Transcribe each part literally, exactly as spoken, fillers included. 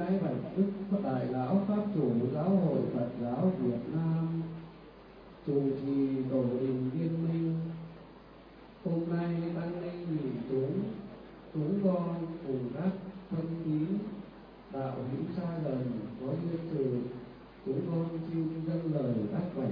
Lái Bạch Đức Đại Lão Pháp Chủ Giáo hội Phật giáo Việt Nam, chủ trì tổ đình Viên Minh. Hôm nay tăng ni nhị chúng, chúng con cùng các thân tín đạo hữu xa gần có duyên sự, chúng con xin dâng lời đáp bạch.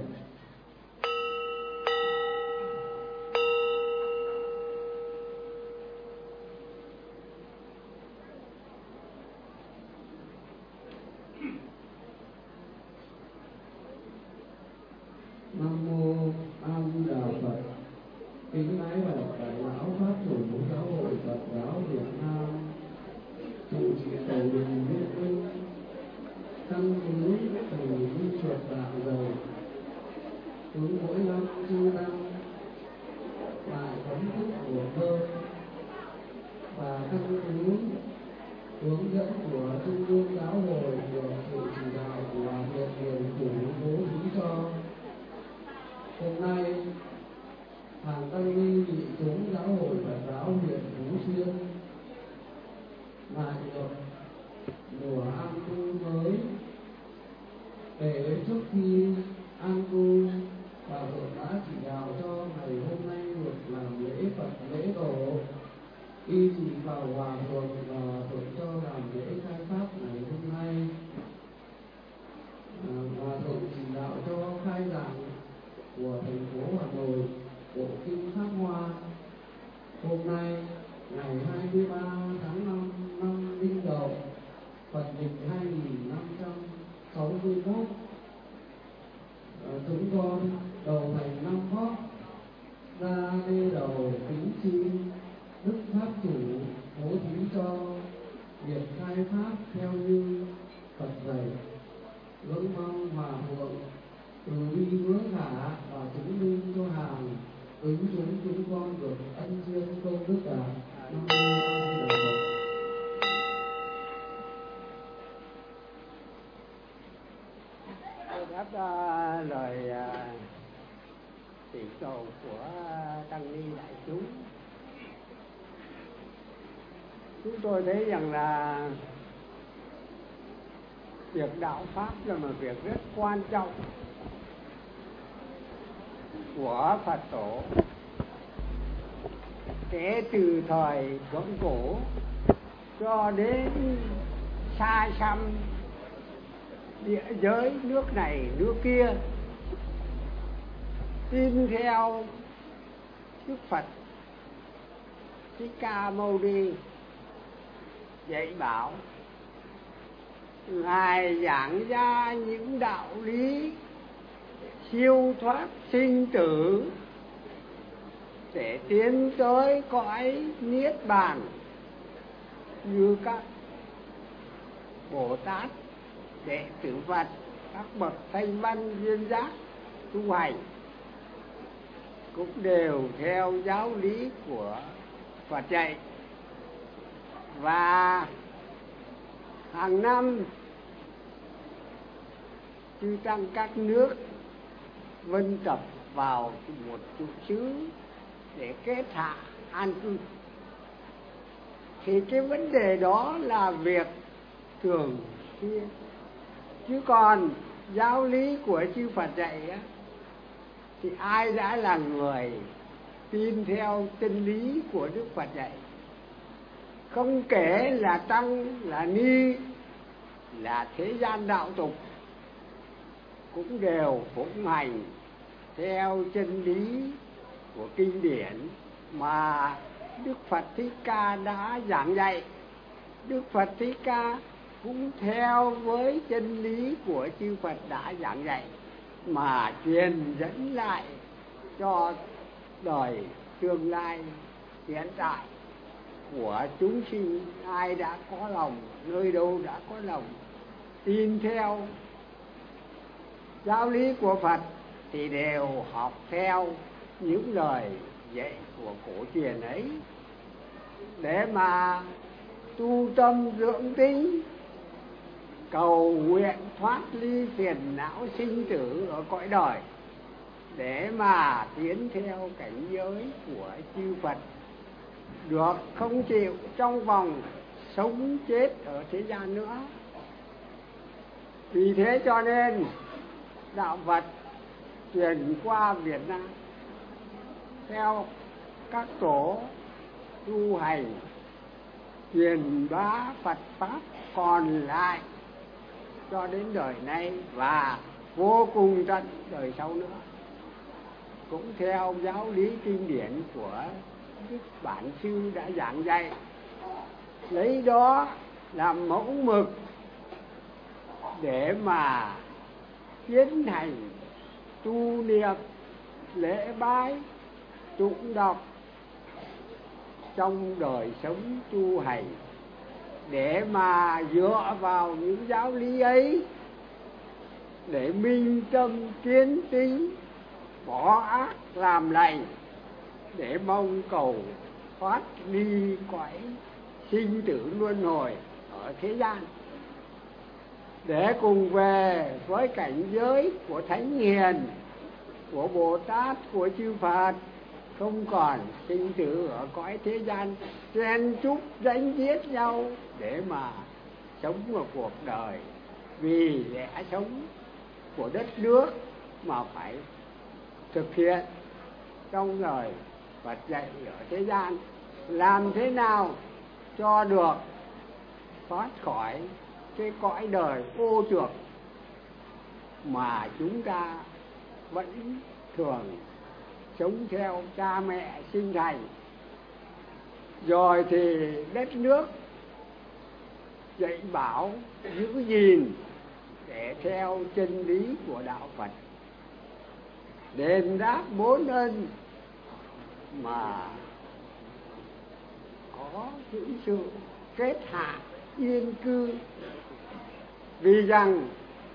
Nam mô A Di Đà Phật. Kính lái bạch Đại Lão Pháp Chủ Giáo hội Phật giáo Việt Nam, chủ trì tổ đình Viên Minh, tăng cứu từ di chuột đạo dầu, hướng mỗi năm chư tăng lại thống thức của thơ và tăng cứu hướng dẫn của Trung ương Giáo hội được sự chỉ đạo của Thượng Điều Phủ bố trí cho. Hôm nay hàng tăng ni nhị chúng Giáo hội Phật giáo huyện Phú Xuyên lại được mùa an cư mới. Để trước khi an cư, Hòa thượng đã chỉ đạo cho ngày hôm nay được làm lễ Phật lễ tổ. Y chỉ vào Hòa thượng và Hòa thượng cho làm lễ khai pháp ngày hôm nay. À, Hòa thượng chỉ đạo cho khai giảng của thành phố Hà Nội bộ kinh Pháp Hoa hôm nay ngày hai mươi ba tháng năm năm Đinh Dậu Phật lịch hai nghìn năm trăm sáu mươi mốt. À, chúng con đầu thành năm Phóc ra đê đầu kính xin Đức Pháp Chủ bố thí cho việc khai pháp theo như Phật dạy. Ngưỡng mong Hòa thượng từ bi hứa khả và chứng minh cho hàng ứng chúng chúng con được ân duyên công đức cả. Nam mô A Di Đà Phật. Tôi đáp uh, lời uh, chỉ cầu của tăng ni đại chúng. Chúng tôi thấy rằng là việc đạo pháp là một việc rất quan trọng của Phật tổ. Kể từ thời thượng cổ cho đến xa xăm địa giới nước này nước kia, tin theo Đức Phật Thích Ca Mâu Ni dạy bảo, Ngài giảng ra những đạo lý siêu thoát sinh tử để tiến tới cõi niết bàn như các Bồ Tát, đệ tử Phật, các bậc thanh văn duyên giác tu hành cũng đều theo giáo lý của Phật dạy. Và hàng năm chư tăng các nước vân tập vào một chủ xứ để kết hạ an cư, thì cái vấn đề đó là việc thường xuyên. Chứ còn giáo lý của chư Phật dạy á, thì ai đã là người tin theo chân lý của Đức Phật dạy, không kể là tăng, là ni, là thế gian đạo tục, cũng đều phụng hành theo chân lý của kinh điển mà Đức Phật Thích Ca đã giảng dạy. Đức Phật Thích Ca cũng theo với chân lý của chư Phật đã giảng dạy mà truyền dẫn lại cho đời tương lai hiện tại của chúng sinh. Ai đã có lòng, nơi đâu đã có lòng tin theo giáo lý của Phật thì đều học theo những lời dạy của cổ truyền ấy để mà tu tâm dưỡng tính, cầu nguyện thoát ly phiền não sinh tử ở cõi đời, để mà tiến theo cảnh giới của chư Phật, được không chịu trong vòng sống chết ở thế gian nữa, Vì thế cho nên đạo Phật truyền qua Việt Nam theo các tổ tu hành truyền bá Phật pháp còn lại cho đến đời nay và vô cùng tận đời sau nữa, cũng theo giáo lý kinh điển của Đức Bản Sư đã giảng dạy, lấy đó làm mẫu mực để mà tiến hành tu niệm lễ bái tụng đọc trong đời sống tu hành, để mà dựa vào những giáo lý ấy để minh tâm kiến tính, bỏ ác làm lành, để mong cầu thoát ly cõi sinh tử luân hồi ở thế gian, để cùng về với cảnh giới của Thánh Hiền, của Bồ Tát, của chư Phật, không còn sinh tử ở cõi thế gian chen chúc đánh giết nhau để mà sống một cuộc đời vì lẽ sống của đất nước mà phải thực hiện trong lời Phật dạy ở thế gian, làm thế nào cho được thoát khỏi cái cõi đời ô trược mà chúng ta vẫn thường sống theo cha mẹ sinh thành. Rồi thì đất nước dạy bảo giữ gìn để theo chân lý của đạo Phật, đền đáp bốn ân mà có những sự kết hạ yên cư. Vì rằng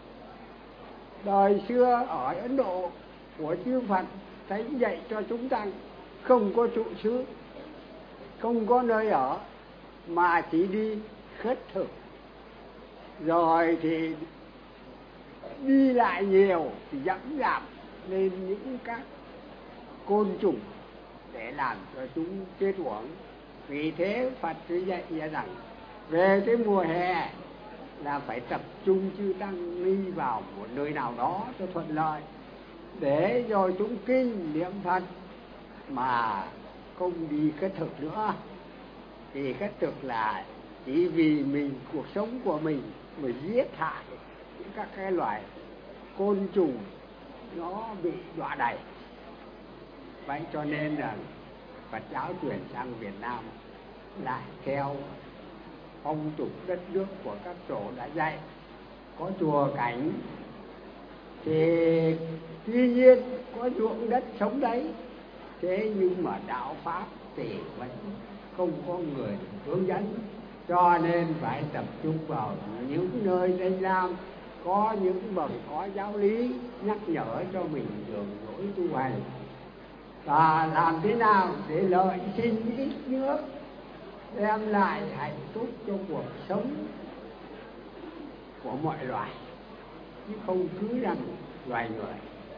đời xưa ở Ấn Độ của chư Phật Thánh dạy cho chúng ta không có trụ xứ, không có nơi ở, mà chỉ đi khất thực, rồi thì đi lại nhiều thì dẫm đạp lên những các côn trùng để làm cho chúng chết uổng. Vì thế Phật chỉ dạy rằng về cái mùa hè là phải tập trung chư tăng đi vào một nơi nào đó cho thuận lợi, để rồi chúng kinh niệm Phật mà không đi khất thực nữa. Thì khất thực là chỉ vì mình, cuộc sống của mình mà giết hại những các cái loài côn trùng nó bị đọa đầy. Vậy cho nên là Phật giáo truyền sang Việt Nam lại theo phong tục đất nước của các tổ đã dạy, có chùa cảnh thì tuy nhiên có ruộng đất sống đấy, thế nhưng mà đạo pháp thì vẫn không có người hướng dẫn, cho nên phải tập trung vào những nơi danh lam, có những bậc có giáo lý nhắc nhở cho mình đường lối tu hành, và làm thế nào để lợi sinh ít nước, đem lại hạnh phúc cho cuộc sống của mọi loài, chứ không cứ rằng loài người.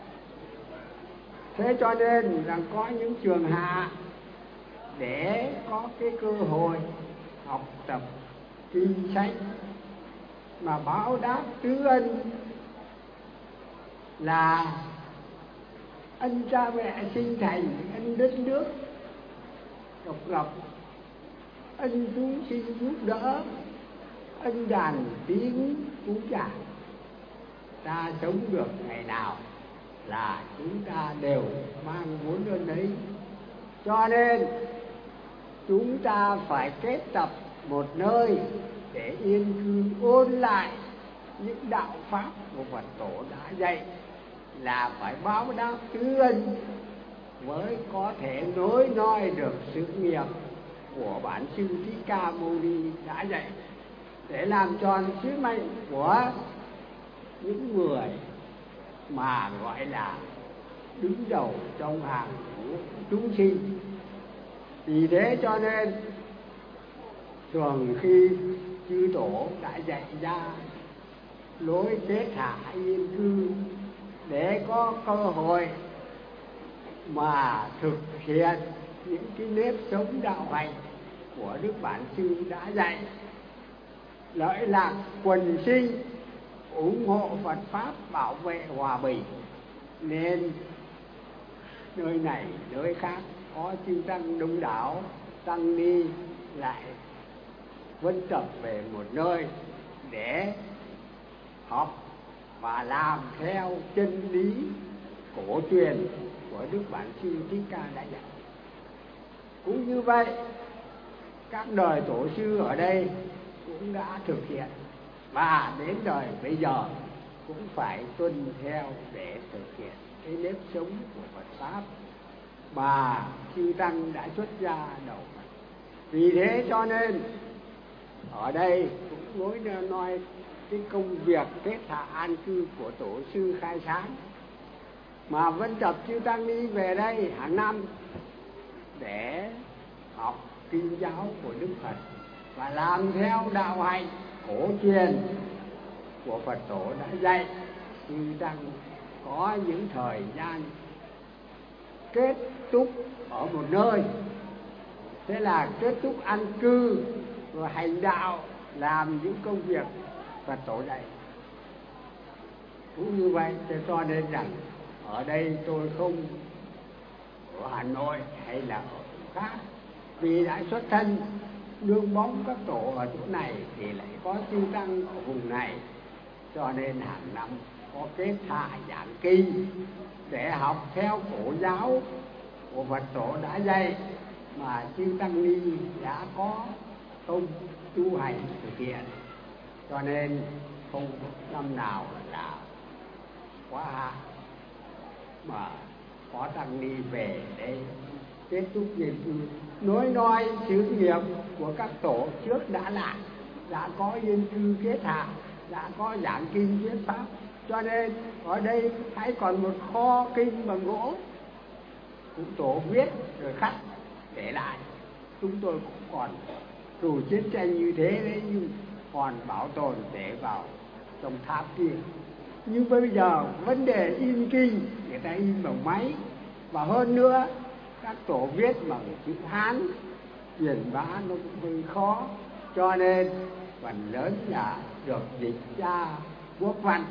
Thế cho nên rằng có những trường hạ để có cái cơ hội học tập kinh sách mà báo đáp tứ ân, là ân cha mẹ sinh thành, ân đất nước độc lập, ân chúng sinh giúp đỡ, ân đàn tiếng cúng trả. Ta sống được ngày nào là chúng ta đều mang bốn ơn ấy. Cho nên chúng ta phải kết tập một nơi để yên cư ôn lại những đạo pháp của Phật tổ đã dạy, là phải báo đáp tứ ân mới có thể nối nói được sự nghiệp của bản sư Thích Ca Mâu Ni đã dạy, để làm tròn sứ mệnh của những người mà gọi là đứng đầu trong hàng của chúng sinh. Vì thế cho nên thường khi chư tổ đã dạy ra lối kết hạ yên cư để có cơ hội mà thực hiện những cái nếp sống đạo hành của Đức Bản Sư đã dạy, lợi lạc quần sinh ủng hộ Phật pháp, bảo vệ hòa bình, nên nơi này nơi khác có chư tăng đông đảo, tăng ni lại vân tập về một nơi để học và làm theo chân lý cổ truyền của Đức Bản Sư Thích Ca đã dạy. Cũng như vậy, các đời tổ sư ở đây cũng đã thực hiện, và đến đời bây giờ cũng phải tuân theo để thực hiện cái nếp sống của Phật pháp mà chư tăng đã xuất gia đầu. Vì thế cho nên ở đây cũng nói nói cái công việc kết hạ an cư của tổ sư khai sáng, mà vẫn tập chư tăng đi về đây hàng năm để học kinh giáo của Đức Phật và làm theo đạo hạnh cổ truyền của Phật tổ đã dạy. Chư tăng có những thời gian kết thúc ở một nơi, thế là kết thúc an cư rồi hành đạo, làm những công việc Phật tổ dạy. Cũng như vậy, cho nên rằng ở đây tôi không ở Hà Nội hay là ở khác, vì đã xuất thân nương bóng các tổ ở chỗ này thì lại có chư tăng ở vùng này, cho nên hàng năm có kết hạ giảng kinh để học theo cổ giáo của Phật tổ đã dạy, mà chư tăng ni đã có công tu hành thực hiện, cho nên không năm nào là quá hạn mà có tăng ni về đây kết thúc nghiên cứu, nói nói sự nghiệp của các tổ trước đã làm, đã có nghiên cứu kết hạ, đã có giảng kinh thuyết pháp, cho nên ở đây hãy còn một kho kinh bằng gỗ cũng tổ viết rồi khắc để lại. Chúng tôi cũng còn dù chiến tranh như thế đấy, nhưng còn bảo tồn để vào trong tháp kia. Nhưng bây giờ vấn đề in kinh người ta in bằng máy, và hơn nữa các tổ viết bằng chữ Hán, truyền bá nó cũng hơi khó, cho nên phần lớn là được dịch ra quốc văn.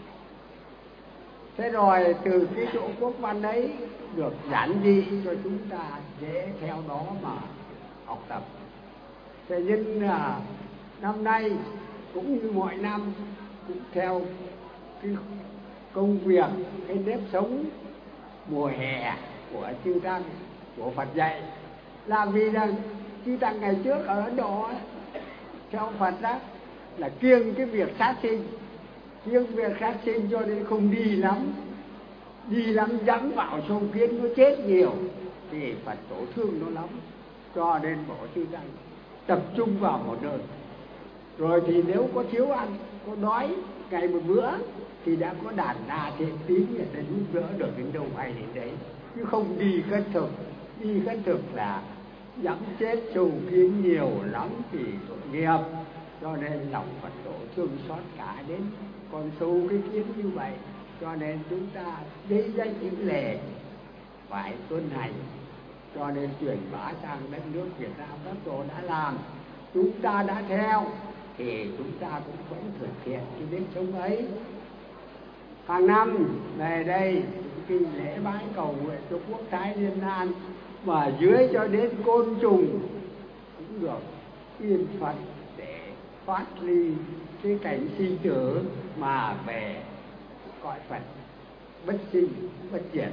Thế rồi từ cái chỗ quốc văn ấy được giản dị cho chúng ta dễ theo đó mà học tập. Thế nhưng là năm nay cũng như mọi năm cũng theo cái công việc, cái nếp sống mùa hè của chư tăng của Phật dạy, là vì rằng chư tăng ngày trước ở Ấn Độ ấy, theo Phật đó là kiêng cái việc sát sinh, kiêng việc sát sinh cho nên không đi lắm, đi lắm dẫm vào sâu kiến nó chết nhiều, thì Phật tổ thương nó lắm, cho nên bỏ chư tăng tập trung vào một nơi. Rồi thì nếu có thiếu ăn, có đói ngày một bữa thì đã có đàn đà thiện tín người ta giúp đỡ được đến đâu hay đến đấy, chứ không đi khất thực. Đi khất thực là dẫm chết sâu kiến nhiều lắm thì tội nghiệp, cho nên lòng Phật tổ thương xót cả đến con sâu cái kiến như vậy, cho nên chúng ta lấy danh chữ lệ phải tuân hành, cho nên truyền bá sang đất nước Việt Nam các tổ đã làm, chúng ta đã theo thì chúng ta cũng vẫn thực hiện cái nếp sống ấy. Hàng năm về đây khi lễ bái cầu nguyện cho quốc thái dân an, mà dưới cho đến côn trùng cũng được yên Phật để thoát ly cái cảnh sinh tử mà về cõi Phật bất sinh bất diệt.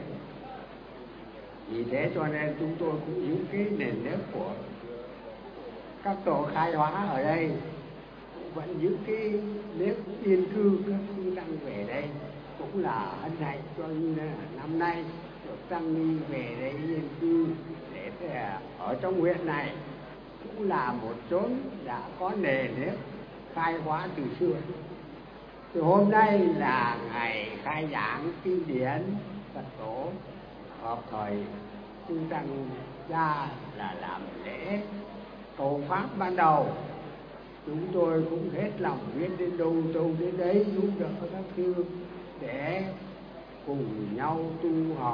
Vì thế cho nên chúng tôi cũng giữ cái nền nếp của các tổ khai hóa ở đây, cũng vẫn giữ cái nếp yên cư các chư tăng về đây, cũng là hân hạnh cho như là năm nay được tăng ni về đây yên cư để ở trong huyện này, cũng là một chốn đã có nề nếp khai hóa từ xưa. Thì hôm nay là ngày khai giảng kinh điển Phật tổ, hợp thời chư tăng ra là làm lễ cầu pháp ban đầu. Chúng tôi cũng hết lòng biết đến đâu đâu đến đấy, giúp đỡ các thư để cùng nhau tu học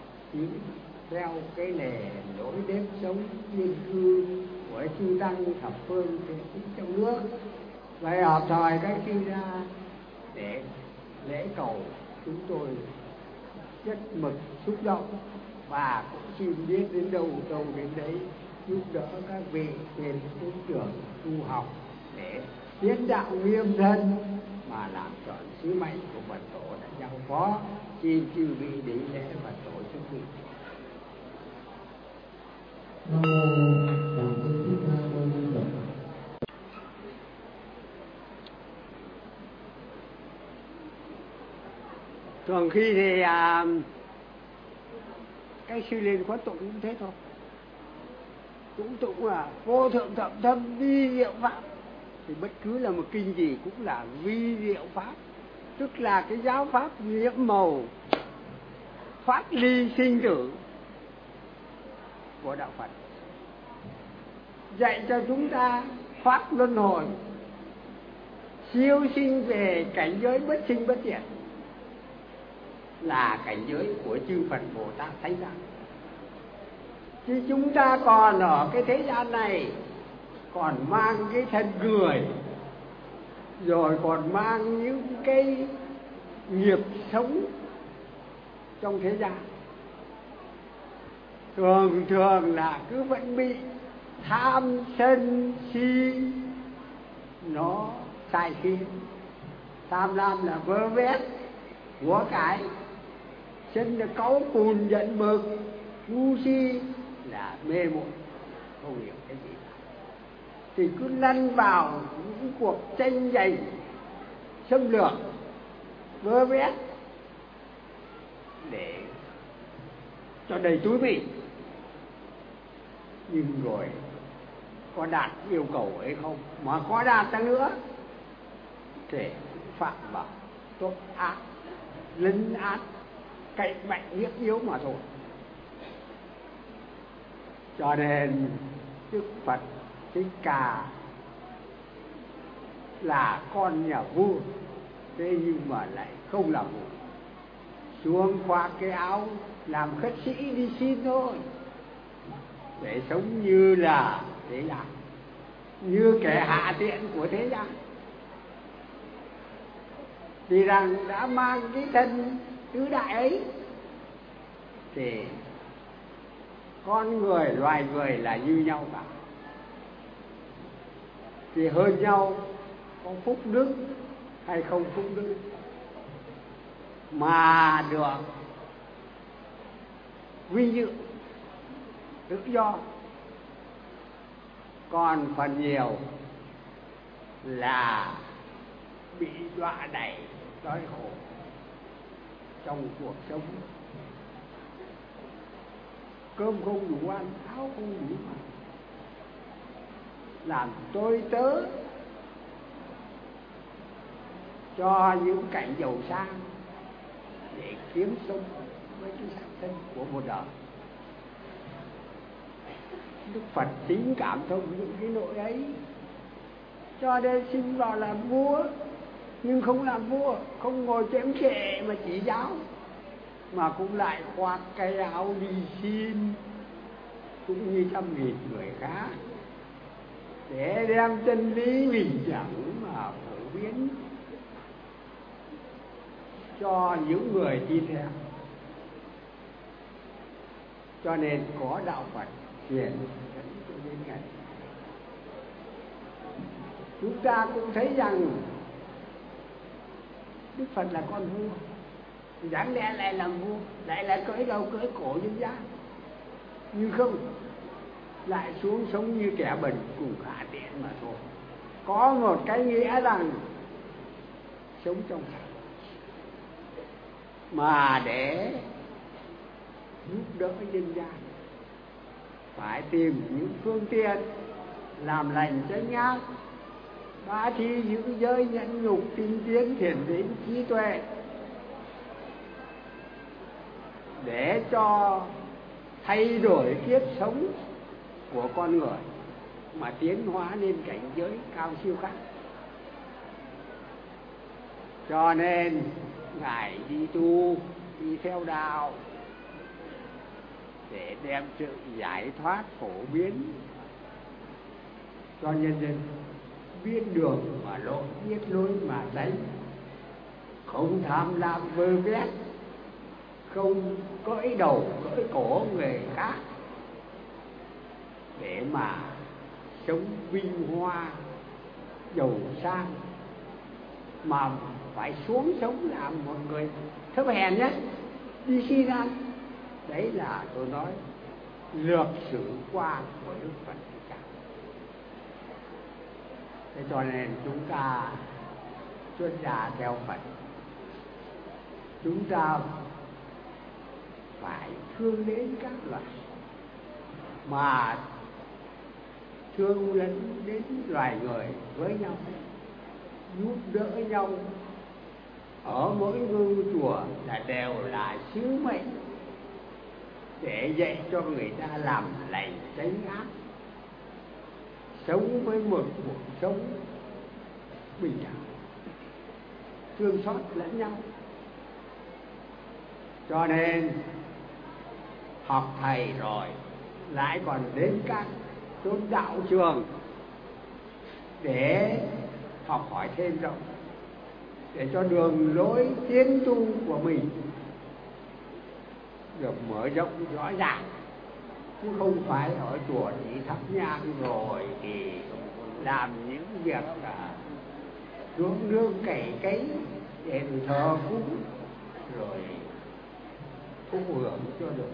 theo cái nề lối nếp sống yên cư của chư tăng thập phương trong nước. Vậy hợp thời các chư gia để lễ cầu chúng tôi rất mực xúc động, và cũng xin biết đến đâu đâu đến đấy, giúp đỡ các vị trên tướng trưởng tu học để tiến đạo nghiêm thân mà làm trọn sứ mệnh của Phật tổ đã giao phó. Xin chư vị đến lễ Phật tổ chúng vị. Nam mô Tạng Sư Thích Ca Mâu Ni Phật. Thường khi thì à, cái sư lên khóa tụng cũng thế thôi, cũng tụng là vô thượng thậm thâm vi diệu pháp. Thì bất cứ là một kinh gì cũng là vi diệu pháp, tức là cái giáo pháp nhiễm màu thoát ly sinh tử của đạo Phật, dạy cho chúng ta thoát luân hồi, siêu sinh về cảnh giới bất sinh bất diệt, là cảnh giới của chư Phật Bồ Tát Thánh Giác. Chứ chúng ta còn ở cái thế gian này còn mang cái thân người, rồi còn mang những cái nghiệp sống trong thế gian, thường thường là cứ vẫn bị tham sân si nó sai khiến. Tham lam là vơ vét của cải, sân là cáu cùn giận bực, ngu si là mê muội không hiểu cái gì cả. Thì cứ lăn vào những cuộc tranh giành xâm lược vơ vét để cho đầy túi mình. Nhưng rồi có đạt yêu cầu ấy không? Mà có đạt ta nữa thì phạm vào tốt ác, lấn át, cậy mạnh hiếp yếu mà thôi. Cho nên Đức Phật Thích Ca là con nhà vua, thế nhưng mà lại không làm vua, xuống khoác cái áo làm khất sĩ đi xin thôi, để sống như là thế gian, như kẻ hạ tiện của thế gian. Vì rằng đã mang cái thân tứ đại ấy thì con người, loài người là như nhau cả, thì hơn nhau có phúc đức hay không phúc đức mà được vinh dự tự do. Còn phần nhiều là bị đọa đày đói khổ trong cuộc sống, cơm không đủ ăn, áo không đủ mặc, làm tôi tớ cho những cảnh giàu sang để kiếm sống với cái sản thân của một đời. Đức Phật chính cảm thông những cái nỗi ấy, cho nên xin vào làm vua, nhưng không làm vua, không ngồi chém kệ mà chỉ giáo, mà cũng lại khoác cái áo đi xin cũng như trăm nghìn người khác, để đem chân lý bình đẳng mà phổ biến cho những người tin theo. Cho nên có đạo Phật truyền đến cho đến ngày chúng ta cũng thấy rằng Đức Phật là con vua, đáng lẽ lại làm vua, lại là cưỡi đầu cưỡi cổ nhân gian, nhưng không, lại xuống sống như kẻ bần cùng hạ tiện mà thôi. Có một cái nghĩa rằng sống trong sạch, mà để giúp đỡ nhân gian phải tìm những phương tiện làm lành chánh ác, bá thi giữ giới nhẫn nhục, tinh tiến thiền định trí tuệ, để cho thay đổi kiếp sống của con người mà tiến hóa lên cảnh giới cao siêu khác. Cho nên Ngài đi tu, đi theo đạo để đem sự giải thoát phổ biến cho nhân dân, biết đường mà lộ, biết lối mà tránh, không tham lam vơ vét, không cõi đầu cõi cổ người khác, để mà sống vinh hoa giàu sang, mà phải xuống sống làm một người thấp hèn nhất, đi xin ăn. Đấy là tôi nói lược sử quan của Đức Phật. Thế cho nên chúng ta xuất gia theo Phật, chúng ta phải thương đến các loài, mà thương lẫn đến loài người với nhau, giúp đỡ nhau ở mỗi ngôi chùa là đều là sứ mệnh để dạy cho người ta làm lành tránh ác, sống với một cuộc sống bình đẳng, thương xót lẫn nhau. Cho nên học thầy rồi lại còn đến các tôn đạo trường để học hỏi thêm rộng, để cho đường lối tiến tu của mình được mở rộng rõ ràng, chứ không phải ở chùa chỉ thắp nhang rồi thì làm những việc ruộng nương cày cấy, đền thờ cúng rồi thụ hưởng cho được.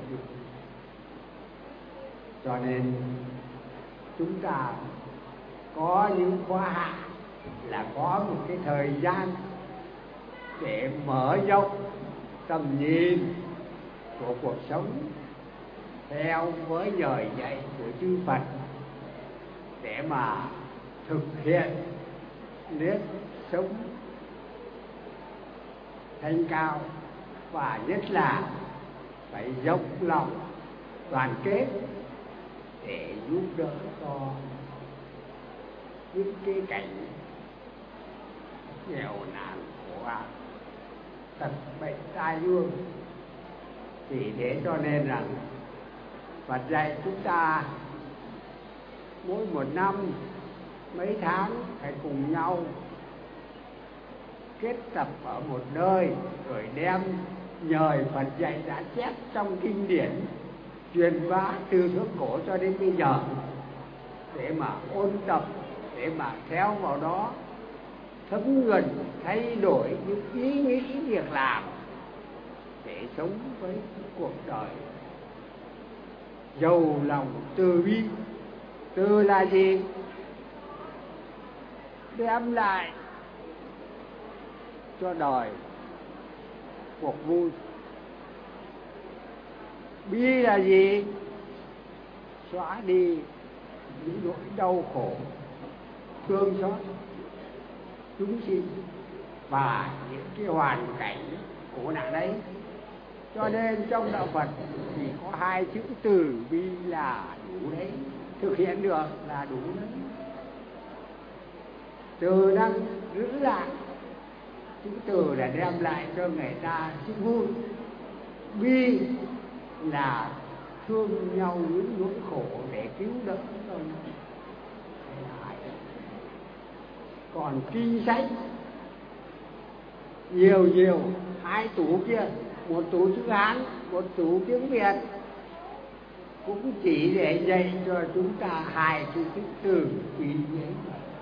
Cho nên chúng ta có những khóa hạ là có một cái thời gian để mở rộng tầm nhìn của cuộc sống theo với lời dạy của chư Phật, để mà thực hiện nếp sống thanh cao, và nhất là phải dốc lòng đoàn kết để giúp đỡ cho những cái cảnh nghèo nàn khổ ải, tật bệnh tai ương. Thì thế cho nên rằng Phật dạy chúng ta mỗi một năm mấy tháng phải cùng nhau kết tập ở một nơi, rồi đem nhờ Phật dạy đã chép trong kinh điển truyền bá từ thượng cổ cho đến bây giờ, để mà ôn tập, để mà theo vào đó thấm nhuần, thay đổi những ý nghĩ việc làm để sống với cuộc đời giàu lòng từ bi. Từ là gì? Đem lại cho đời cuộc vui. Bi là gì? Xóa đi những nỗi đau khổ, thương xót chúng sinh và những cái hoàn cảnh khổ nạn đấy. Cho nên trong đạo Phật chỉ có hai chữ từ bi là đủ đấy, thực hiện được là đủ đấy. Từ năng giữ lại, chữ từ là đem lại cho người ta sự vui. Bi là thương nhau những nỗi khổ để cứu đỡ cho nhau. Còn kinh sách nhiều nhiều, hai tủ kia, một tủ chữ Hán, một tủ tiếng Việt, cũng chỉ để dạy cho chúng ta hai chữ từ bi ấy.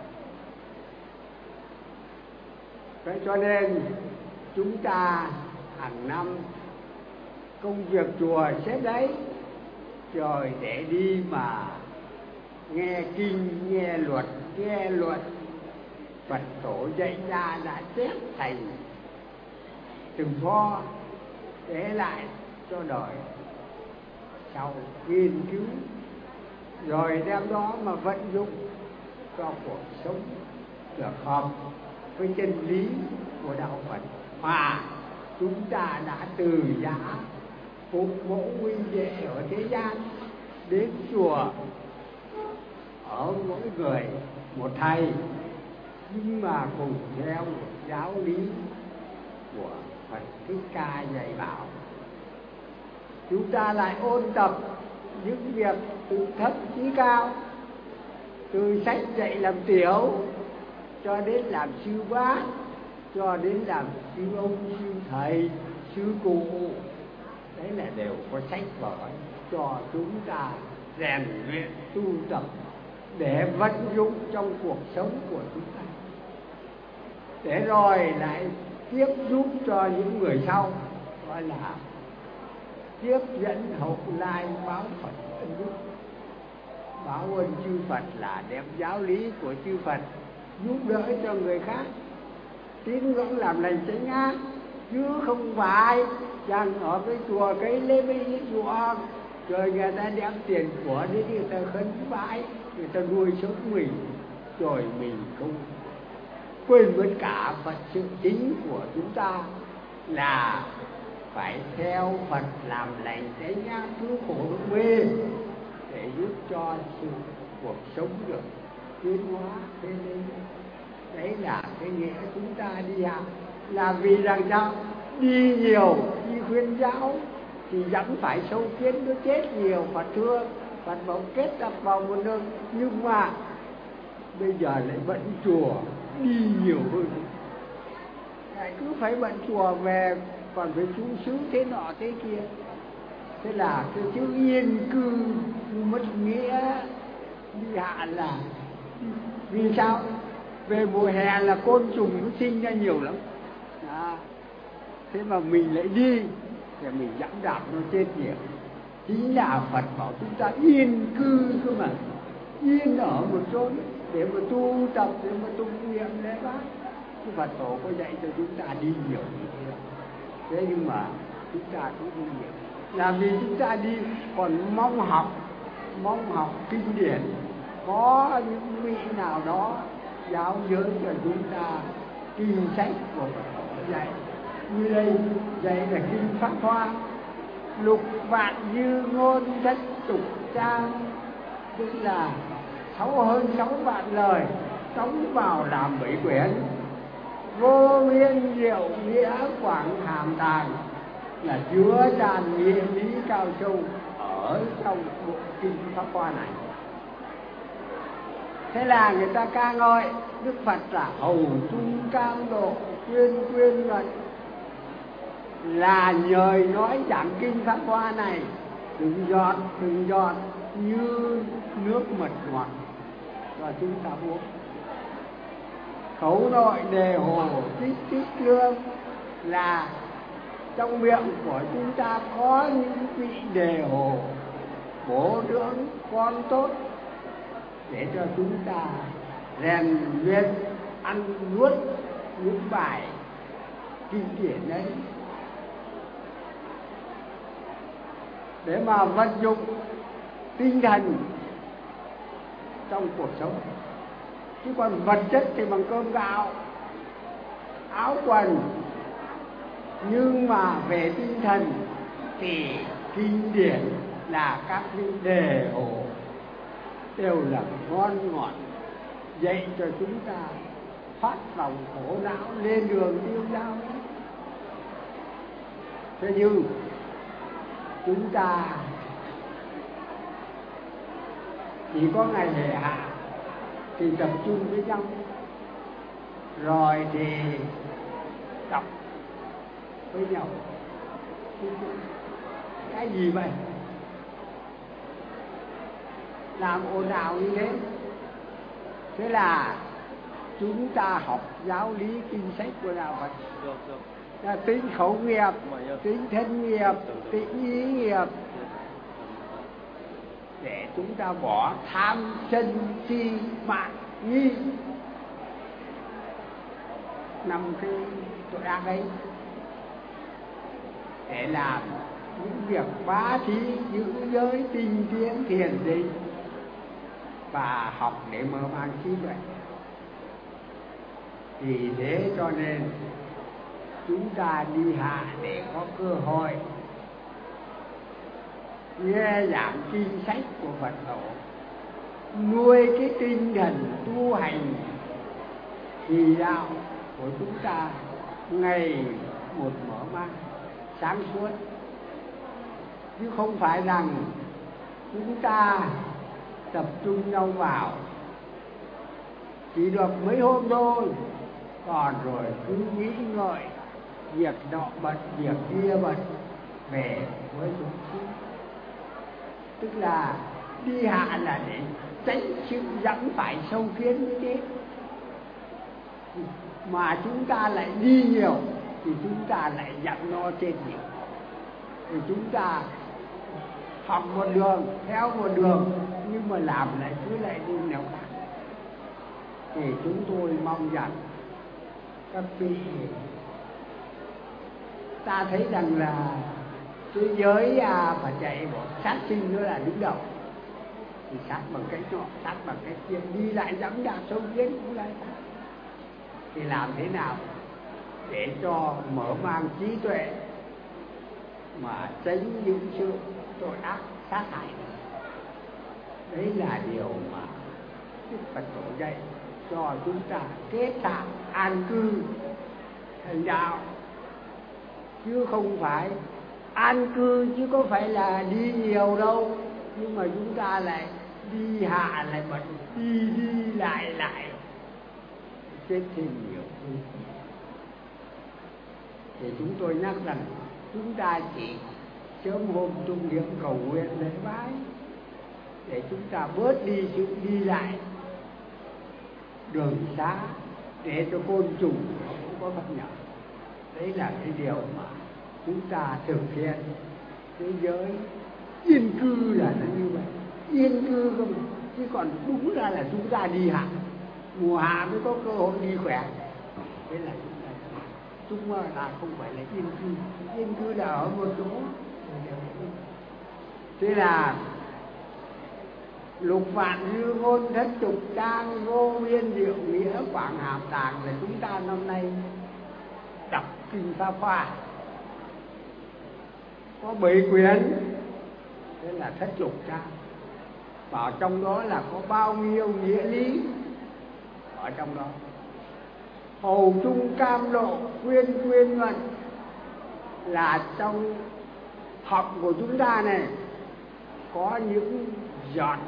Vậy cho nên chúng ta hàng năm công việc chùa xếp đấy, rồi để đi mà nghe kinh, nghe luật, nghe luật Phật tổ dạy ra đã chép thành từng pho để lại cho đời sau nghiên cứu, rồi đem đó mà vận dụng cho cuộc sống được hợp với chân lý của đạo Phật mà chúng ta đã từ giá phục vụ huy vệ ở thế gian, đến chùa ở mỗi người một thầy, nhưng mà cùng theo giáo lý của Phật Thích Ca dạy bảo. Chúng ta lại ôn tập những việc từ thấp chí cao, từ sách dạy làm tiểu cho đến làm sư bá, cho đến làm sư ông, sư thầy, sư cụ, đấy là đều có sách vở cho chúng ta rèn luyện tu tập để vận dụng trong cuộc sống của chúng ta, để rồi lại tiếp giúp cho những người sau, gọi là tiếp dẫn hậu lai báo Phật ân đức. Báo ơn chư Phật là đem giáo lý của chư Phật giúp đỡ cho người khác tín ngưỡng làm lành chánh ác, chứ không phải rằng ở cái chùa cái lễ mỹ chùa rồi người ta đem tiền của đi người ta khấn vái, người ta nuôi sống mình, rồi mình không quên mất cả Phật sự chính của chúng ta là phải theo Phật làm lành chánh ác, cứu khổ độ mê để giúp cho sự cuộc sống được tiến hóa thế nên. Đấy là cái nghĩa chúng ta đi học, là vì rằng sao? Đi nhiều, đi khuyên giáo thì vẫn phải sâu kiến nó chết nhiều. Phật thưa, Phật bảo kết tập vào một nơi, nhưng mà bây giờ lại bận chùa, đi nhiều hơn. Lại cứ phải bận chùa về, còn phải chú xứ thế nọ thế kia. Thế là cái chữ yên cư mất nghĩa. Đi hạ là vì sao? Về mùa hè là côn trùng nó sinh ra nhiều lắm. Đó. Thế mà mình lại đi thì mình dẫm đạp nó chết nhiều. Chính là Phật bảo chúng ta yên cư cơ mà, yên ở một chỗ để mà tu tập, để mà tu niệm lễ bát. Chứ Phật tổ có dạy cho chúng ta đi nhiều như thế đâu. Thế nhưng mà chúng ta cũng đi nhiều, là vì chúng ta đi còn mong học, mong học kinh điển, có những vị nào đó giáo giới cho chúng ta kinh sách của Phật tổ dạy. Như đây dạy là kinh Pháp Hoa, lục vạn như ngôn thất tục trang, tức là sáu hơn sáu vạn lời đóng vào làm bảy quyển, vô biên diệu nghĩa quảng hàm tàng, là chứa tràn nghĩa lý cao sâu ở trong bộ kinh Pháp Hoa này. Thế là người ta ca ngợi Đức Phật là hầu trung cam độ, quyên quyên luận, là nhời nói giảng kinh Pháp Hoa này từng giọt từng giọt như nước mật ngọt và chúng ta uống. Khẩu nội đề hồ tích tích lương, là trong miệng của chúng ta có những vị đề hồ bổ dưỡng con tốt để cho chúng ta rèn luyện ăn nuốt những bài kinh điển đấy, để mà vận dụng tinh thần trong cuộc sống. Chứ còn vật chất thì bằng cơm gạo, áo quần, nhưng mà về tinh thần thì kinh điển là các vị đề hồ đều là ngon ngọt, dạy cho chúng ta thoát lòng khổ não, lên đường tiêu dao. Thế nhưng chúng ta chỉ có ngày hệ hạ thì tập trung với nhau, rồi thì đọc với nhau. Cái gì vậy? Làm ồn ào như thế. Thế là chúng ta học giáo lý kinh sách của đạo Phật, là tính khẩu nghiệp, tính thân nghiệp, tính ý nghiệp, để chúng ta bỏ tham sân si mạn nghi, năm cái tội ác ấy, để làm những việc bá thí, giữ giới, tinh tiến, thiền định và học để mở mang trí tuệ. Vì thế cho nên chúng ta đi hạ để có cơ hội nghe giảng kinh sách của Phật tổ, nuôi cái tinh thần tu hành trì đạo của chúng ta ngày một mở mang sáng suốt, chứ không phải rằng chúng ta tập trung nhau vào chỉ được mấy hôm thôi, còn rồi cứ nghĩ ngợi việc nọ bận, việc kia bận về với chúng sinh. Tức là đi hạ là để tránh sự dẫm phải sâu kiến như thế, mà chúng ta lại đi nhiều thì chúng ta lại dặm no trên nhiều. Thì chúng ta học một đường, theo một đường, nhưng mà làm lại cứ lại đi nẻo khác. Thì chúng tôi mong rằng các vị, ta thấy rằng là thế giới à, phải chạy bộ sát sinh nữa là đứng đầu. Thì sát bằng cái nọ, sát bằng cái kia, đi lại dẫm đạp sâu kiến cũng lại sát. Thì làm thế nào để cho mở mang trí tuệ mà tránh những sự tội ác sát hại? Đấy là điều mà Đức Phật tổ dạy cho chúng ta kết tạng an cư thành đạo, chứ không phải an cư, chứ có phải là đi nhiều đâu. Nhưng mà chúng ta lại đi hạ lại bận, đi đi lại lại chết thêm nhiều. Thì chúng tôi nhắc rằng chúng ta chỉ sớm hôm trung niệm cầu nguyện lễ bái để chúng ta bớt đi sự đi lại đường xá, để cho côn trùng cũng có vật nhỏ. Đấy là cái điều mà chúng ta thực hiện. Thế giới yên cư là nó như vậy, yên cư không, chứ còn đúng ra là chúng ta đi hạ, mùa hạ mới có cơ hội đi khỏe. Thế là chúng ta chúng là không phải là yên cư, yên cư là ở một chỗ. Thế là lục vạn hư ngôn thất trục trang, vô biên diệu nghĩa quảng hàm tàng là chúng ta năm nay đọc kinh Pháp Hoa có bảy quyển. Thế là thất lục trang, vào trong đó là có bao nhiêu nghĩa lý ở trong đó. Hầu trung cam lộ quyên quyên luận là trong học của chúng ta này có những giọt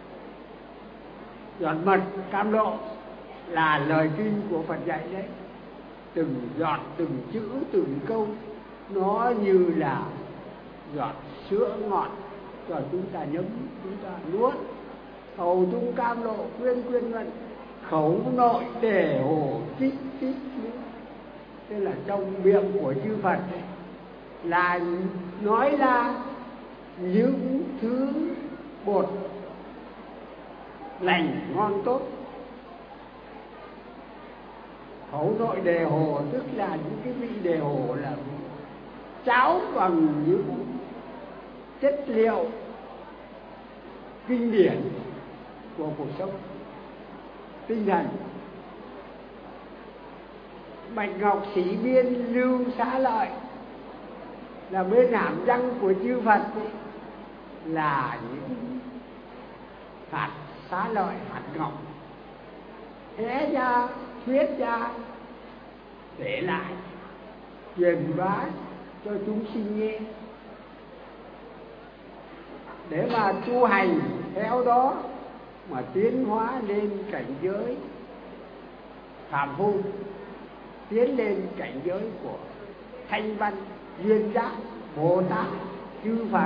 giọt mật cam lộ, là lời kinh của Phật dạy đấy. Từng giọt, từng chữ, từng câu nó như là giọt sữa ngọt cho chúng ta nhấm, chúng ta nuốt. Hầu trung cam lộ quyên quyên luận, khẩu nội đề hồ tích tích. Thế là trong miệng của chư Phật ấy, là nói ra những thứ bột lành ngon tốt. Khẩu nội đề hồ tức là những cái vị đề hồ là cháo bằng những chất liệu kinh điển của cuộc sống tinh thần. Bạch ngọc sĩ biên lưu xá lợi là bên hàm răng của chư Phật ấy, là những hạt xá lợi, hạt ngọc hé ra, thuyết ra, để lại truyền bá cho chúng sinh nghe, để mà tu hành theo đó mà tiến hóa lên cảnh giới phàm phu, tiến lên cảnh giới của thanh văn, duyên giác, Bồ Tát, chư Phật.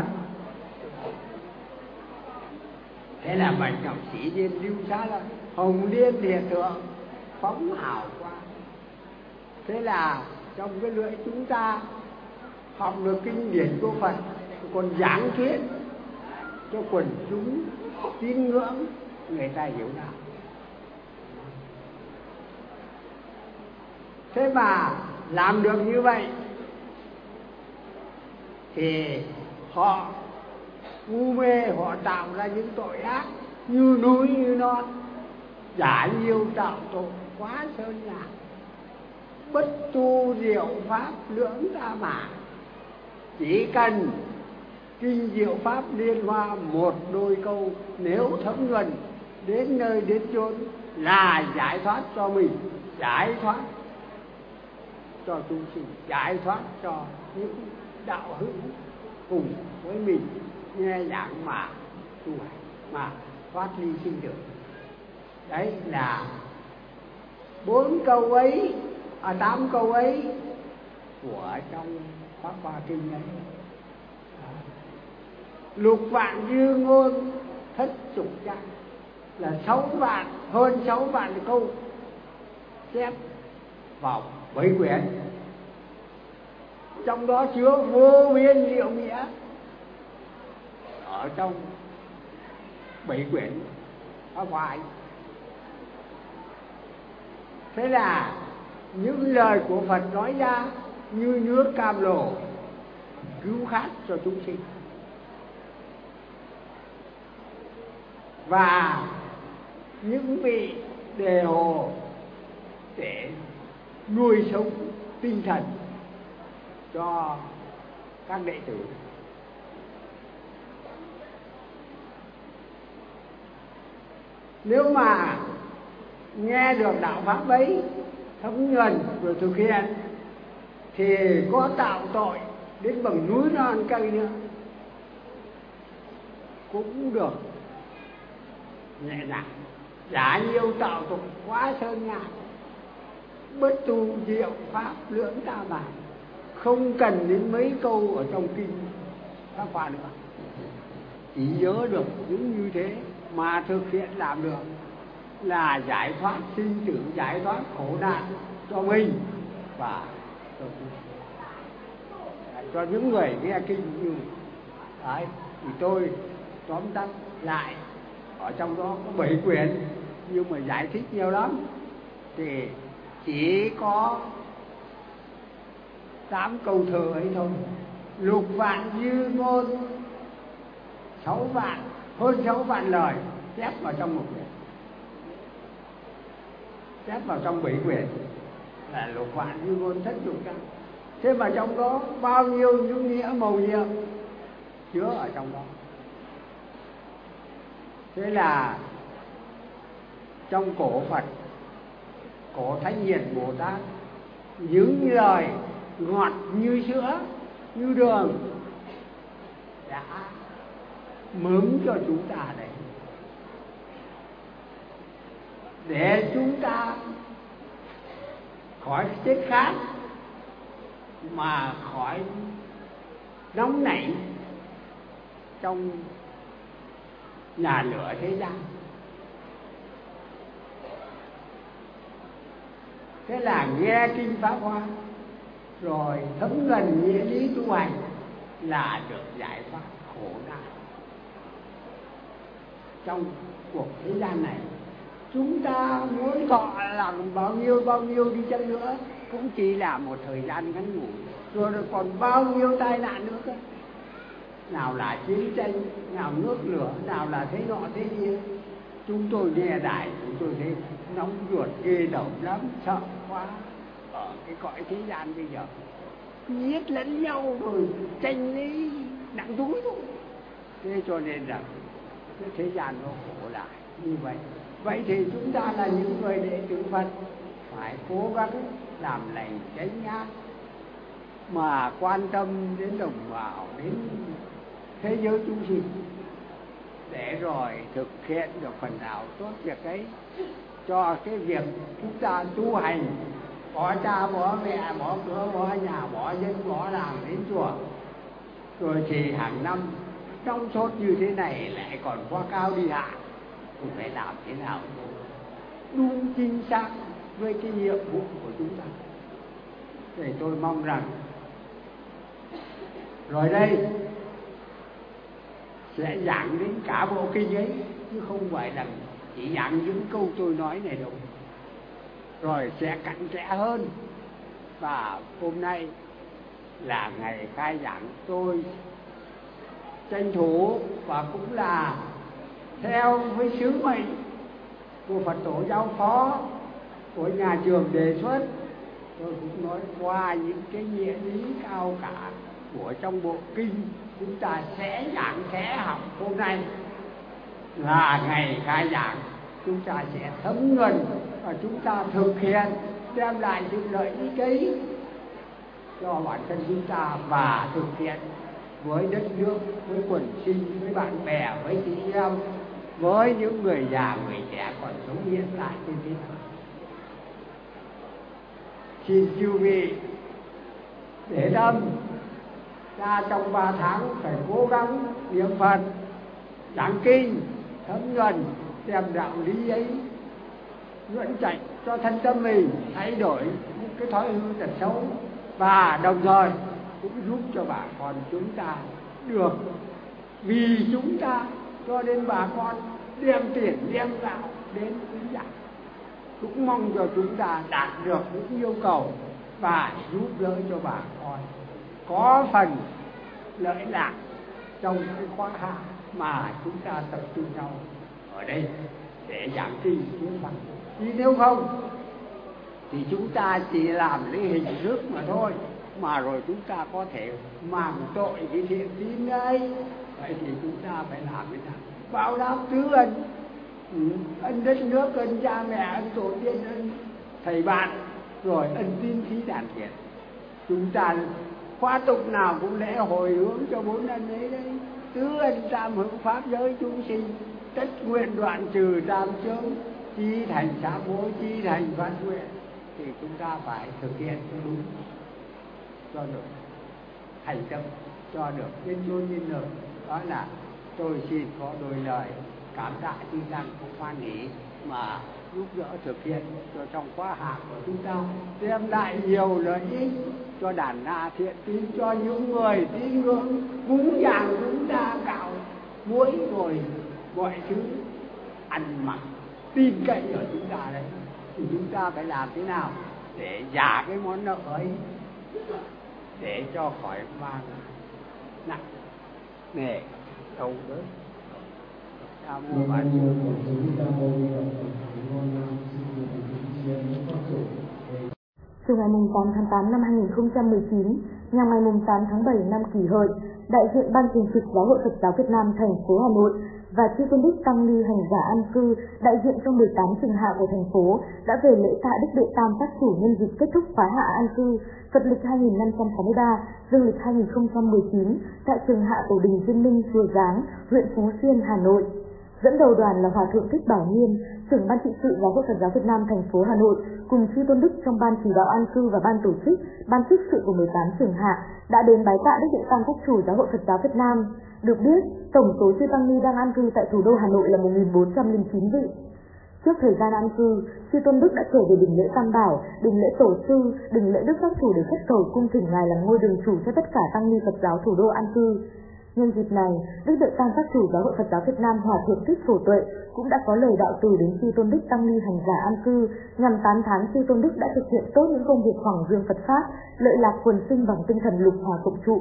Thế là bạch ngọc sĩ biên lưu xá lợi, hồng liên thiệt thượng, phóng hào quang. Thế là trong cái lưỡi chúng ta học được kinh điển của Phật, còn giảng thuyết cho quần chúng tín ngưỡng người ta hiểu nào. Thế mà làm được như vậy thì họ ngu mê, họ tạo ra những tội ác như núi như non, giả nhiều tạo tội quá sơn lạc, bất tu diệu pháp lưỡng ta mà. Chỉ cần kinh diệu pháp liên hoa một đôi câu, nếu thấm nhuần đến nơi đến chốn là giải thoát cho mình, giải thoát cho chúng sinh, giải thoát cho những đạo hữu cùng với mình nghe giảng mà tu hành, mà thoát ly sinh tử. Đấy là bốn câu ấy, à tám câu ấy của trong Pháp Hoa Kinh ấy. Lục vạn dư ngôn thất chục trang, là sáu vạn, hơn sáu vạn câu xếp vào bảy quyển, trong đó chứa vô biên diệu nghĩa ở trong bảy quyển Pháp Hoa ấy. Thế là những lời của Phật nói ra như nước cam lồ cứu khát cho chúng sinh, và những vị đề hồ để nuôi sống tinh thần cho các đệ tử. Nếu mà nghe được đạo pháp ấy, thấm nhuần rồi thực hiện, thì có tạo tội đến bằng núi non cây nữa cũng được nhẹ nhàng. Giả nhiều tạo tội quá sơn ngàn, bất tu diệu pháp lưỡng ta bản, không cần đến mấy câu ở trong kinh Pháp Hoa nữa, chỉ nhớ được những như thế mà thực hiện làm được là giải thoát sinh tử, giải thoát khổ nạn cho mình và cho, cho những người nghe kinh như đấy. Thì tôi tóm tắt lại, ở trong đó có bảy quyển nhưng mà giải thích nhiều lắm, thì chỉ có tám câu thơ ấy thôi. Lục vạn dư ngôn, sáu vạn, hơn sáu vạn lời chép vào trong một quyển, chép vào trong bảy quyển là lục vạn dư ngôn thất chục trang. Thế mà trong đó bao nhiêu những nghĩa màu nhiệm chứa ở trong đó. Thế là trong cổ Phật, cổ Thánh Hiền Bồ Tát, những lời ngọt như sữa, như đường đã mớm cho chúng ta đấy, để chúng ta khỏi chết khát mà khỏi nóng nảy trong nhà lửa thế gian. Thế là nghe kinh Pháp Hoa rồi thấm gần nghĩa lý tu hành là được giải thoát khổ nạn trong cuộc thế gian này. Chúng ta muốn thọ làm bao nhiêu bao nhiêu đi chăng nữa cũng chỉ là một thời gian ngắn ngủi, rồi còn bao nhiêu tai nạn nữa cơ. Nào là chiến tranh, nào nước lửa, nào là thế nọ thế kia. Chúng tôi nghe đài, chúng tôi thấy nóng ruột ghê tởm lắm, sợ quá. Ở cái cõi thế gian bây giờ giết lẫn nhau rồi tranh lấy nặng túi thôi. Thế cho nên rằng cái thế gian nó khổ lại như vậy. Vậy thì chúng ta là những người đệ tử Phật phải cố gắng làm lành chánh nhát, mà quan tâm đến đồng bào, đến thế giới chúng sinh, để rồi thực hiện được phần nào tốt việc ấy, cho cái việc chúng ta tu hành, bỏ cha bỏ mẹ, bỏ cửa bỏ nhà, bỏ dân bỏ làng đến chùa, rồi thì hàng năm trong sốt như thế này lại còn qua cao đi hạ, cũng phải làm thế nào đúng chính xác với cái nhiệm vụ của chúng ta. Thì tôi mong rằng rồi đây sẽ giảng đến cả bộ kinh ấy, chứ không phải là chỉ giảng những câu tôi nói này đâu. Rồi sẽ cặn kẽ hơn. Và hôm nay là ngày khai giảng, tôi tranh thủ và cũng là theo với sứ mệnh của Phật tổ giáo phó, của nhà trường đề xuất, tôi cũng nói qua những cái nghĩa lý cao cả của trong bộ kinh chúng ta sẽ giảng, sẽ học. Hôm nay là ngày khai giảng, chúng ta sẽ thấm nhuần và chúng ta thực hiện, đem lại sự lợi ích ấy cho bản thân chúng ta và thực hiện với đất nước, với quần sinh, với bạn bè, với chị em, với những người già, người trẻ còn sống hiện tại trên thế giới. Xin chư vị để tâm. Ta trong ba tháng phải cố gắng niệm Phật, giảng kinh, thấm nhuần, đem đạo lý ấy luận chạy cho thân tâm mình thay đổi những cái thói hư tật xấu, và đồng thời cũng giúp cho bà con chúng ta được vì chúng ta cho nên bà con đem tiền đem gạo đến quý giảng. Cũng mong cho chúng ta đạt được những yêu cầu và giúp đỡ cho bà con có phần lợi lạc trong cái khóa hạ mà chúng ta tập trung nhau ở đây để giảng kinh thuyết Phật. Chứ nếu không thì chúng ta chỉ làm lấy hình thức mà thôi, mà rồi chúng ta có thể mang tội cái thiện tín ấy. Vậy thì chúng ta phải làm thế nào? Báo đáp tứ ân, ừ, ân đất nước, ân cha mẹ, ân tổ tiên, ân thầy bạn, rồi ân tín khí đàn thiện. Chúng ta khóa tục nào cũng lễ hồi hướng cho bốn ân ấy đấy. Tứ ân tam hữu pháp giới chúng sinh, tất nguyện đoạn trừ tam chướng, chi thành sám hối, chi thành phát nguyện. Thì chúng ta phải thực hiện cho đúng, cho được hành động, cho được nhân đôi nhân lực. Đó là tôi xin có đôi lời cảm tạ chư tăng của Hoan Hỷ mà giúp đỡ thực hiện cho trong khóa hạ của chúng ta, đem lại nhiều lợi ích cho đàn na thiện tín, cho những người tín ngưỡng cúng dường chúng ta gạo muối rồi mọi thứ ăn mặc tin cậy ở chúng ta đấy. Thì chúng ta phải làm thế nào để trả cái món nợ ấy, để cho khỏi mang nặng nề đau đớn. Nam mô Bổn Sư Thích Ca Mâu Ni Phật. Chiều ngày tám tháng tám năm hai nghìn không trăm mười chín, nhằm ngày tám tháng bảy năm Kỷ Hợi, đại diện Ban Thường trực Giáo hội Phật giáo Việt Nam thành phố Hà Nội và chư tôn đức tăng ni hành giả an cư đại diện cho mười tám trường hạ của thành phố đã về lễ tạ Đức Đệ Tam Tác Chủ nhân dịp kết thúc khóa hạ an cư Phật lịch hai nghìn năm trăm sáu mươi ba, dương lịch hai nghìn không trăm mười chín tại trường hạ Tổ đình Diên Minh, chùa Giáng, huyện Phú Xuyên, Hà Nội. Dẫn đầu đoàn là Hòa thượng Thích Bảo Nghiêm, trưởng ban trị sự Giáo hội Phật giáo Việt Nam thành phố Hà Nội, cùng chư tôn đức trong ban chỉ đạo an cư và ban tổ chức, ban chức sự của mười tám trường hạ đã đến bái tạ Đức Đệ Tam Tác Chủ Giáo hội Phật giáo Việt Nam. Được biết, tổng số chư tăng ni đang an cư tại thủ đô Hà Nội là một nghìn bốn trăm lẻ chín vị. Trước thời gian an cư, chư tôn đức đã trở về đình lễ Tam Bảo, đình lễ Tổ sư, đình lễ Đức Giác Chủ để khất cầu cung thỉnh ngài làm ngôi đường chủ cho tất cả tăng ni Phật giáo thủ đô an cư. Nhân dịp này, Đức Đệ Tam Tác Chủ Giáo hội Phật giáo Việt Nam Hòa thượng Thích Phổ Tuệ cũng đã có lời đạo từ đến chư tôn đức tăng ni hành giả an cư, nhằm tán thán chư tôn đức đã thực hiện tốt những công việc hoàng dương Phật pháp, lợi lạc quần sinh bằng tinh thần lục hòa cộng trụ.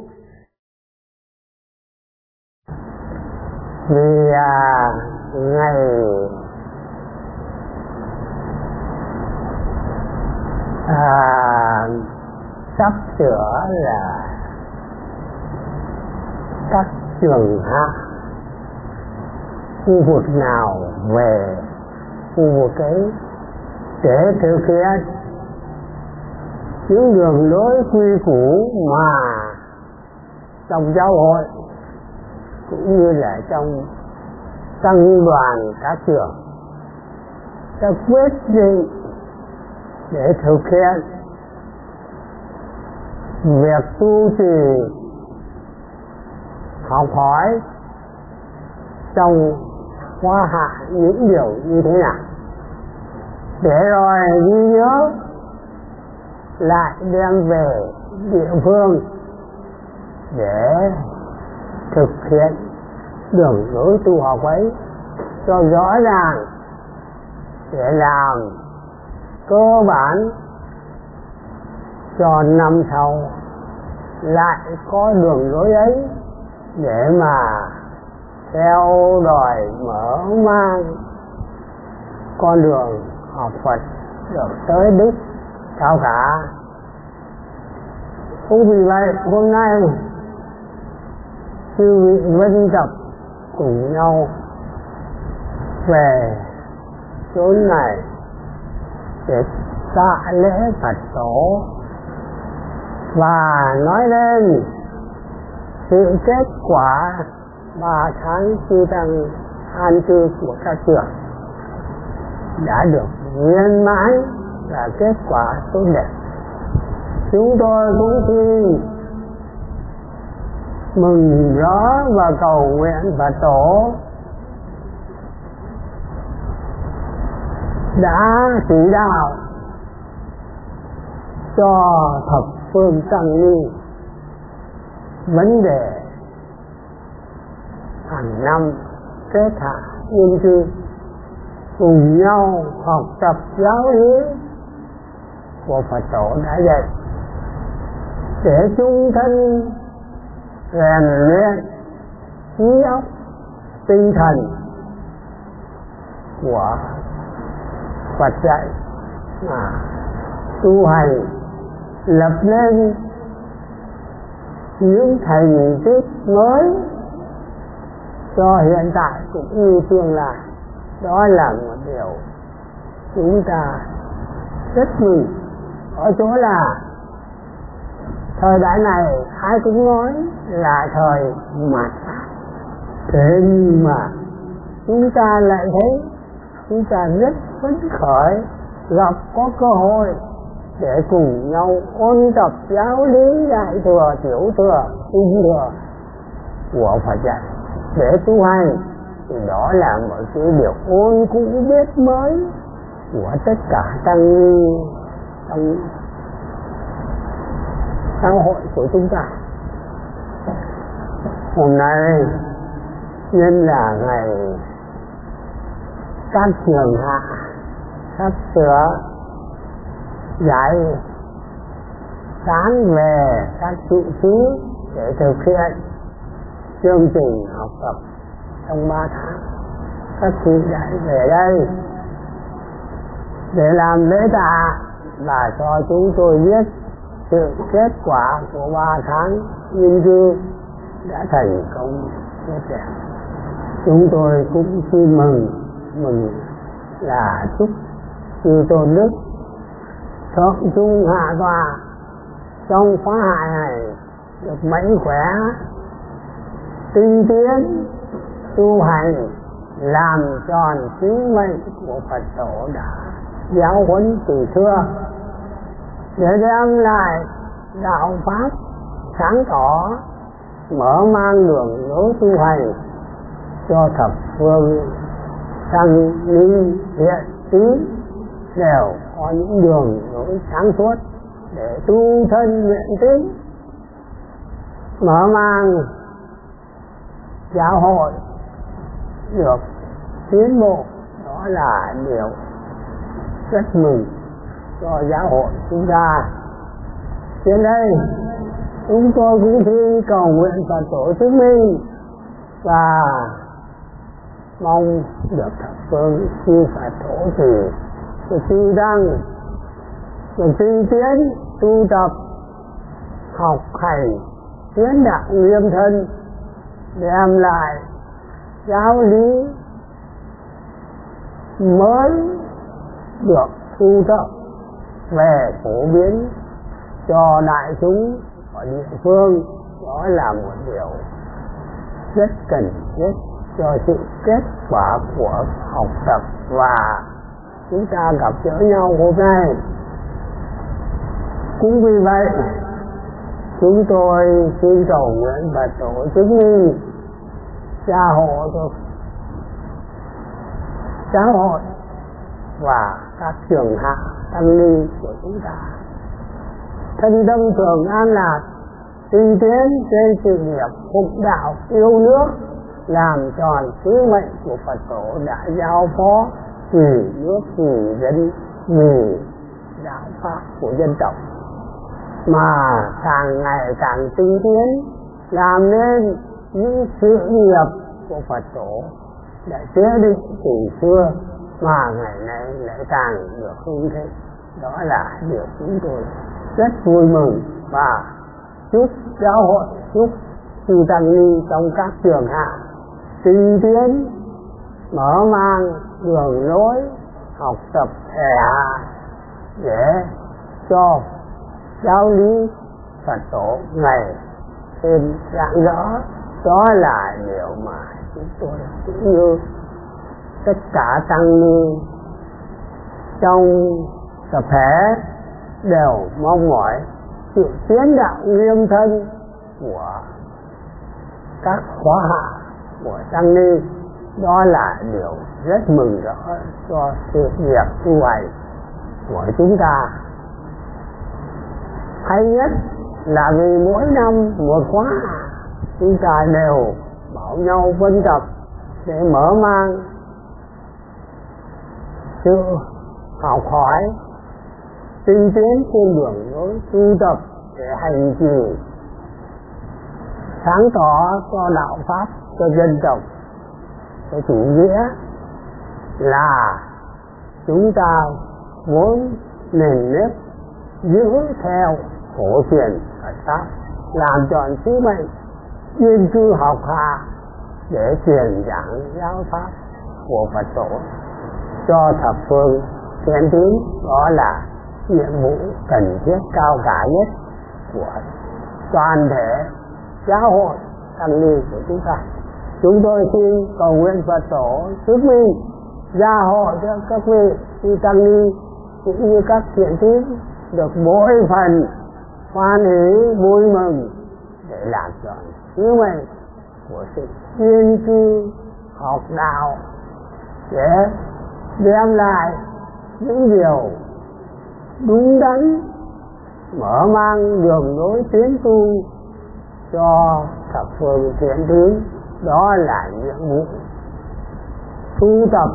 Vì à, ngày à, sắp sửa là các trường hạ khu vực nào về khu vực ấy để thực hiện những đường lối quy củ mà trong giáo hội cũng như là trong tăng đoàn các trường đã quyết định để thực hiện việc tu trì học hỏi trong khóa hạ những điều như thế nào, để rồi ghi nhớ lại đem về địa phương để thực hiện đường lối tu học ấy cho rõ ràng, để làm cơ bản cho năm sau lại có đường lối ấy để mà theo đòi mở mang con đường học Phật được tới đích cao cả. Cũng vì vậy hôm nay chư vị vân tập cùng nhau về chỗ này để tạ lễ Phật tổ và nói lên sự kết quả ba tháng chư tăng an cư của các trường đã được viên mãn, là kết quả tốt đẹp. chúng tôi cũng xin mừng rõ và cầu nguyện Phật tổ đã chỉ đạo cho thập phương tăng ni vấn đề hàng năm kết hạ nhân cư cùng nhau học tập giáo lý của Phật tổ đã dạy để chúng thân rèn luyện trí óc tinh thần của Phật dạy mà tu hành lập nên những thành tích mới cho hiện tại cũng như tương lai. Đó là một điều chúng ta rất mừng ở chỗ là thời đại này ai cũng nói là thời mạt Pháp, thế nhưng mà chúng ta lại thấy chúng ta rất phấn khởi gặp có cơ hội để cùng nhau ôn tập giáo lý đại thừa, tiểu thừa, trung thừa của Phật dạy để tu hành. Thì đó là một cái điều ôn cũ biết mới của tất cả tăng ni trong xã hội của chúng ta. Hôm nay nhân là ngày các trường hạ sắp sửa dạy sáng về các trụ xứ để thực hiện chương trình học tập trong ba tháng. Các chị dạy về đây để làm lễ tạ và cho chúng tôi biết sự kết quả của ba tháng nghiên cứu đã thành công tốt đẹp. Chúng tôi cũng xin mừng mừng là chúc chư Tôn Đức thượng trung hạ tọa trong khóa hại này được mạnh khỏe, tinh tiến tu hành, làm tròn sứ mệnh của Phật tổ đã giáo huấn từ xưa để đem lại đạo pháp sáng tỏ, mở mang đường lối tu hành cho thập phương tăng ni hiện tín đều có những đường lối sáng suốt để tu thân luyện tín, mở mang giáo hội được tiến bộ. Đó là điều rất mừng cho giáo hội chúng ta. Trên đây chúng tôi cũng xin cầu nguyện Phật tổ chứng minh và mong được thập phương chư Phật tổ trì được chư tăng được tinh tiến tu tập học hành tiến đạo nghiêm thân, đem lại giáo lý mới được thu thập về phổ biến cho đại chúng ở địa phương. Đó là một điều rất cần thiết cho sự kết quả của học tập và chúng ta gặp gỡ nhau hôm nay. Cũng vì vậy chúng tôi xin cầu nguyện Phật tổ chứng minh gia hộ cho giáo hội và các trường hạ tăng ni của chúng ta thân tâm thường an lạc, tinh tiến trên sự nghiệp phục đạo yêu nước, làm tròn sứ mệnh của Phật tổ đã giao phó vì nước vì dân vì đạo pháp của dân tộc, mà càng ngày càng tinh tiến làm nên những sự nghiệp của Phật tổ đã chế định từ xưa mà ngày nay lại càng được hưng thịnh. Đó là điều chúng tôi rất vui mừng và chúc giáo hội, chúc chư tăng ni trong các trường hạ tinh tiến, mở mang đường lối học tập hệ hạ để cho giáo lý Phật tổ ngày thêm rạng rỡ. Đó là điều mà chúng tôi cũng như tất cả tăng ni trong tập thể đều mong mỏi sự tiến đạo nghiêm thân của các khóa hạ của tăng ni, đó là điều rất mừng rỡ cho sự nghiệp tu hành của chúng ta. Hay nhất là vì mỗi năm một khóa chúng ta đều bảo nhau phân tập để mở mang sự học hỏi tinh tiến trên đường lối tu tập để hành trì sáng tỏ cho đạo pháp, cho dân tộc, cho chủ nghĩa là chúng ta vốn nền nếp giữ theo cổ truyền Phật pháp, làm tròn sứ mệnh chuyên cư học hạ để truyền giảng giáo pháp của Phật tổ cho thập phương thiện tín. Đó là nhiệm vụ cần thiết cao cả nhất của toàn thể giáo hội tăng ni của chúng ta. Chúng tôi xin cầu nguyện Phật tổ chứng minh gia hộ cho các vị như tăng ni cũng như các thiện tín được bội phần hoan hỷ vui mừng để làm tròn sứ mệnh của sự chuyên cư học đạo, để đem lại những điều đúng đắn, mở mang đường lối tiến tu cho thập phương thiện tín. Đó là nhiệm vụ tu tập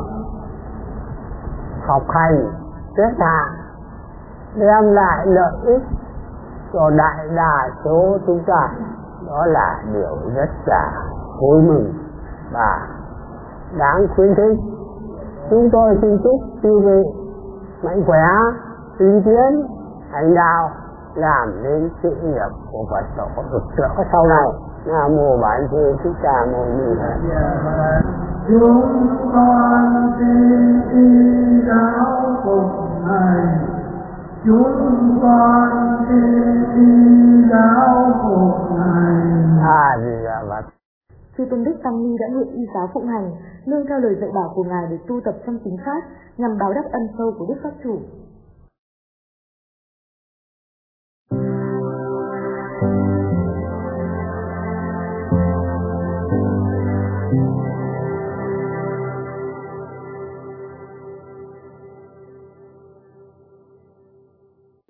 học hành kết hạ, đem lại lợi ích cho đại đa số chúng ta. Đó là điều rất là vui mừng và đáng khuyến khích. Chúng tôi xin chúc chư vị mạnh khỏe, tinh tiến, hành đạo, làm nên sự nghiệp của Phật tổ rực rỡ sau này. Nam mô Bản Sư Thích Ca Mâu Ni Phật. Chúng con xin y giáo phục hành, chúng con xin y giáo phục hành. A Di Đà Phật. Chư Tôn Đức Tăng Ni đã nguyện y giáo phụng hành, nương theo lời dạy bảo của Ngài để tu tập trong chính pháp, nhằm báo đáp ân sâu của Đức Pháp Chủ.